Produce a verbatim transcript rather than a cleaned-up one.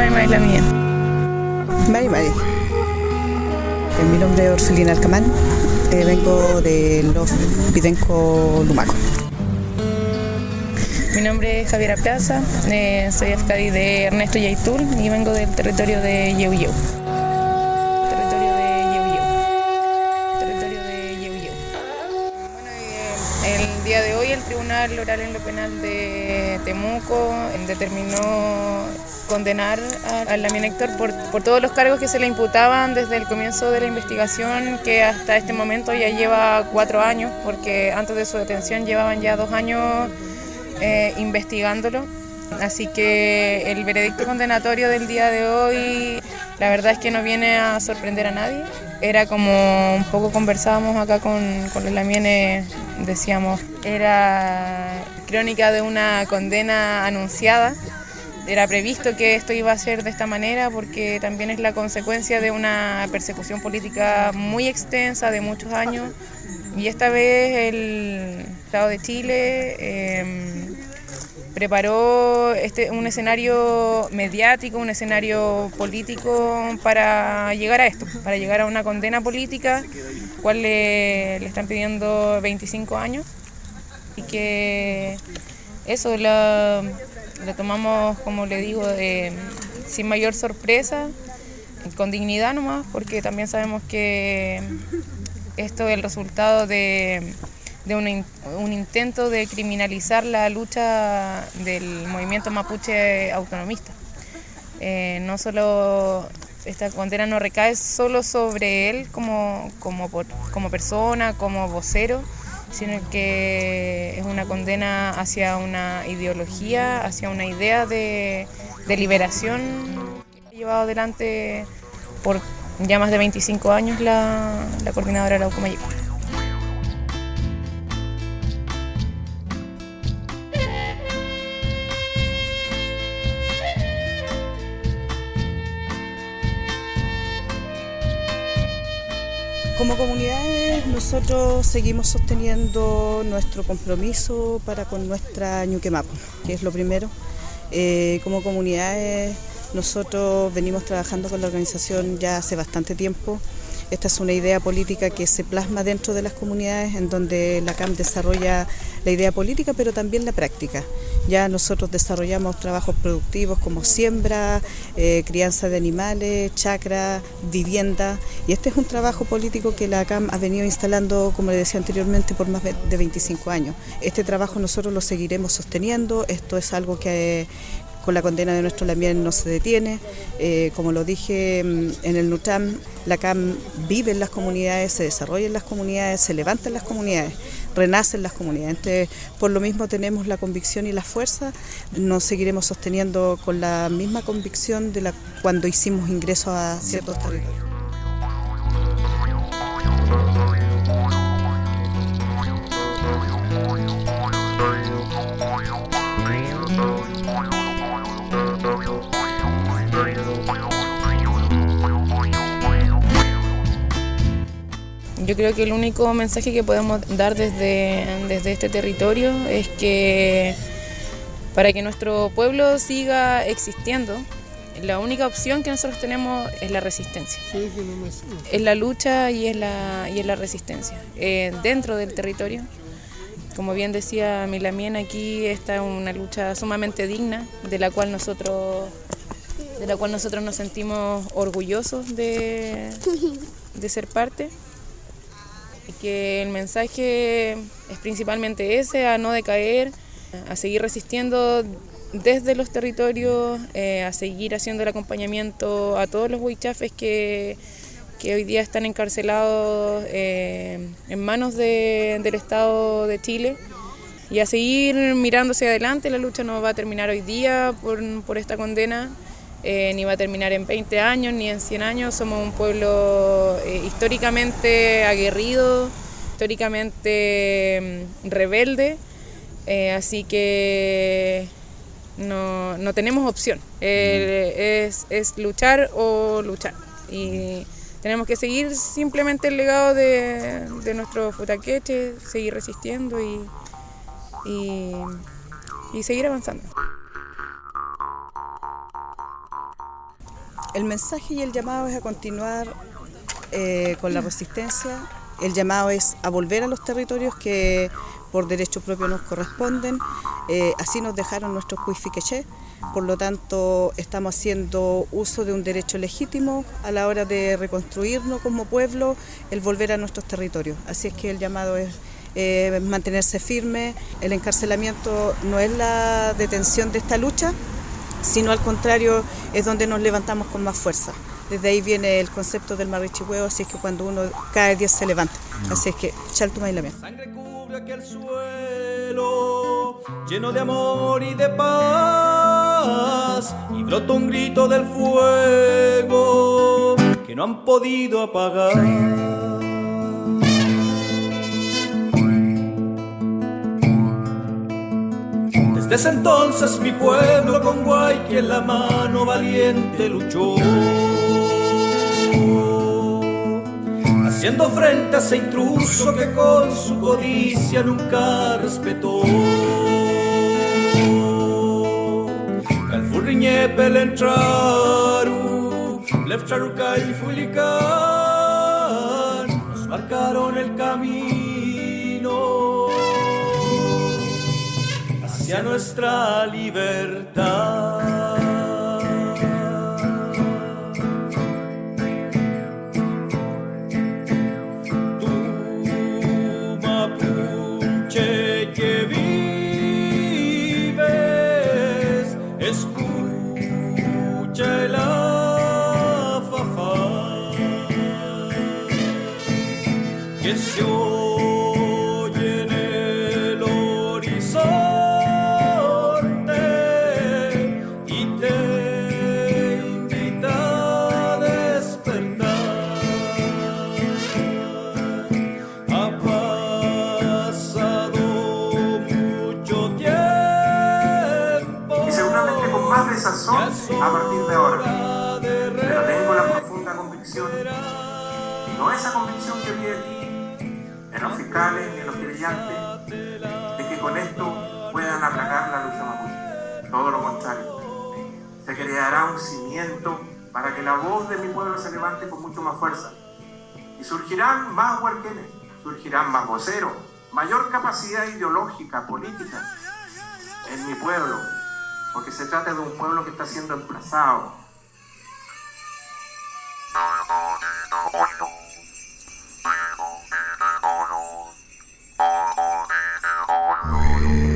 Mari Mari la mía. Mari Mari. Eh, mi nombre es Orfelina Alcamán, eh, vengo de los Pidenco Lumaco. Mi nombre es Javiera Plaza, eh, soy afcadi de Ernesto Yaitul y vengo del territorio de Yeuyeu. Territorio de Yeuyeu. Territorio de Yeuyeu. Bueno, eh, el día de hoy el Tribunal Oral en lo Penal de Temuco determinó condenar a Lamien Héctor por, por todos los cargos que se le imputaban desde el comienzo de la investigación, que hasta este momento ya lleva cuatro años, porque antes de su detención llevaban ya dos años Eh, investigándolo. Así que el veredicto condenatorio del día de hoy, la verdad es que no viene a sorprender a nadie. Era como un poco conversábamos acá con, con los lamienes, decíamos, era crónica de una condena anunciada. Era previsto que esto iba a ser de esta manera porque también es la consecuencia de una persecución política muy extensa de muchos años. Y esta vez el Estado de Chile eh, preparó este, un escenario mediático, un escenario político para llegar a esto, para llegar a una condena política, cual le, le están pidiendo veinticinco años, y que eso lo, lo tomamos, como le digo, eh, sin mayor sorpresa, con dignidad nomás, porque también sabemos que esto es el resultado de, de un, un intento de criminalizar la lucha del movimiento mapuche autonomista. Eh, no solo, esta condena no recae solo sobre él como, como, como persona, como vocero, sino que es una condena hacia una ideología, hacia una idea de, de liberación que ha llevado adelante por ya más de veinticinco años la, la coordinadora Arauco Mayeco. Como comunidades, nosotros seguimos sosteniendo nuestro compromiso para con nuestra Ñuquemapu, que es lo primero. Eh, como comunidades, nosotros venimos trabajando con la organización ya hace bastante tiempo. Esta es una idea política que se plasma dentro de las comunidades, en donde la C A M desarrolla la idea política, pero también la práctica. Ya nosotros desarrollamos trabajos productivos como siembra, eh, crianza de animales, chacra, vivienda, y este es un trabajo político que la C A M ha venido instalando, como le decía anteriormente, por más de veinticinco años. Este trabajo nosotros lo seguiremos sosteniendo. Esto es algo que con la condena de nuestro Lamien no se detiene. Eh, como lo dije en el NUTAM, la C A M vive en las comunidades, se desarrolla en las comunidades, se levanta en las comunidades, renace en las comunidades. Entonces, por lo mismo tenemos la convicción y la fuerza, nos seguiremos sosteniendo con la misma convicción de la cuando hicimos ingreso a ciertos territorios. Yo creo que el único mensaje que podemos dar desde, desde este territorio es que para que nuestro pueblo siga existiendo, la única opción que nosotros tenemos es la resistencia. Es la lucha y es la, y es la resistencia. Eh, dentro del territorio, como bien decía mi Lamien, aquí está una lucha sumamente digna, de la cual nosotros, de la cual nosotros nos sentimos orgullosos de, de ser parte. Y que el mensaje es principalmente ese, a no decaer, a seguir resistiendo desde los territorios, eh, a seguir haciendo el acompañamiento a todos los huichafes que, que hoy día están encarcelados eh, en manos de, del Estado de Chile, y a seguir mirando hacia adelante. La lucha no va a terminar hoy día por, por esta condena. Eh, ni va a terminar en veinte años, ni en cien años. Somos un pueblo eh, históricamente aguerrido, históricamente mm, rebelde, eh, así que no, no tenemos opción. Eh, es, es luchar o luchar. Y tenemos que seguir simplemente el legado de, de nuestros futaqueches, seguir resistiendo y, y, y seguir avanzando. El mensaje y el llamado es a continuar eh, con la resistencia. El llamado es a volver a los territorios que por derecho propio nos corresponden. Eh, así nos dejaron nuestros cuifiqueché. Por lo tanto, estamos haciendo uso de un derecho legítimo a la hora de reconstruirnos como pueblo, el volver a nuestros territorios. Así es que el llamado es eh, mantenerse firme. El encarcelamiento no es la detención de esta lucha, sino al contrario, es donde nos levantamos con más fuerza. Desde ahí viene el concepto del Marrichihueo, así es que cuando uno cae, diez se levanta. Así es que, Chaltumay la mía. Sangre cubre aquel suelo, lleno de amor y de paz, y brota un grito del fuego que no han podido apagar. Desde ese entonces mi pueblo con Guayqui en la mano valiente luchó, haciendo frente a ese intruso que con su codicia nunca respetó. Calfurriñepe le entraru, Lefcharuca y Fulicán nos marcaron el camino hacia nuestra libertad. Que se oye en el horizonte y te invita a despertar. Ha pasado mucho tiempo y seguramente con más desazón a partir de ahora, pero tengo la profunda convicción, no esa convicción que vi aquí en los fiscales ni en los querellantes, de que con esto puedan aplacar la lucha mapuche. Todo lo contrario, se creará un cimiento para que la voz de mi pueblo se levante con mucho más fuerza. Y surgirán más huarquenes, surgirán más voceros, mayor capacidad ideológica, política en mi pueblo, porque se trata de un pueblo que está siendo emplazado. Oh,